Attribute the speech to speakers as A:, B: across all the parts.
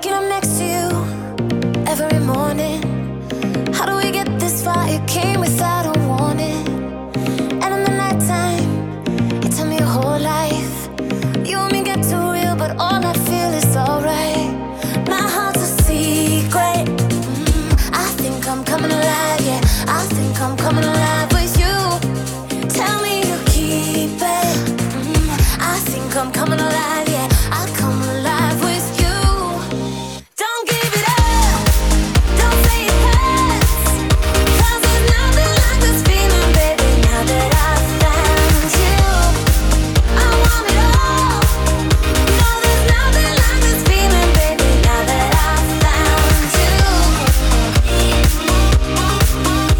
A: Waking up next to you every morning. How do we get this far? It came without a warning. And in the nighttime, you tell me your whole life. You and me get too real, but all I feel is alright. My heart's a secret. I think I'm coming alive, yeah. I think I'm coming alive with you. Tell me you keep it. I think I'm coming alive, yeah. I come alive with you. Don't give it up. Don't say it hurts. 'Cause there's nothing like this feeling, baby. Now that I've found you, I want it all. No, there's nothing like this feeling, baby. Now that I've found you. Now that I've found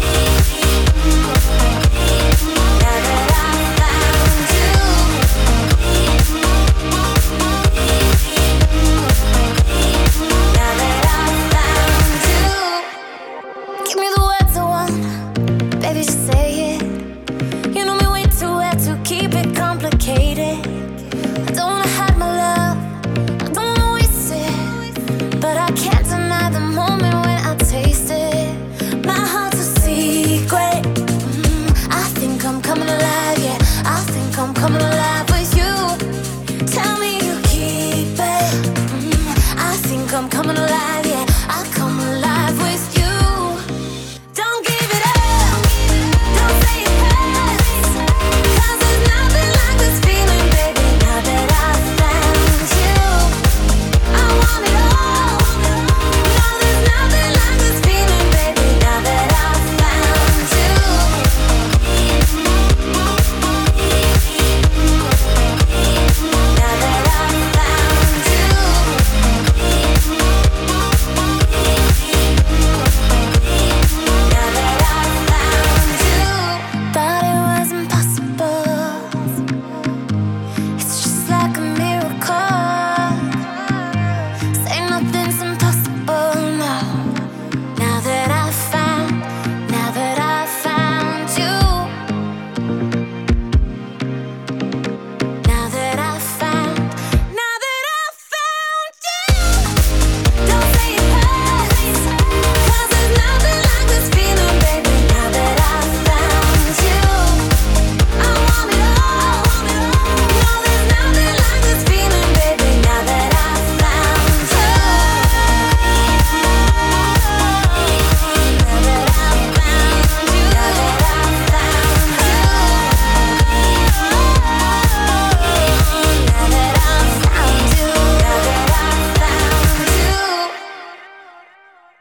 A: you. Give me the words I want, baby, just say it. You know me way too well to keep it complicated. I don't wanna hide my love, I don't wanna waste it, but I can't deny the moment when I taste it. My heart's a secret. I think I'm coming alive, yeah. I think I'm coming alive with you. Tell me you keep it. I think I'm coming alive.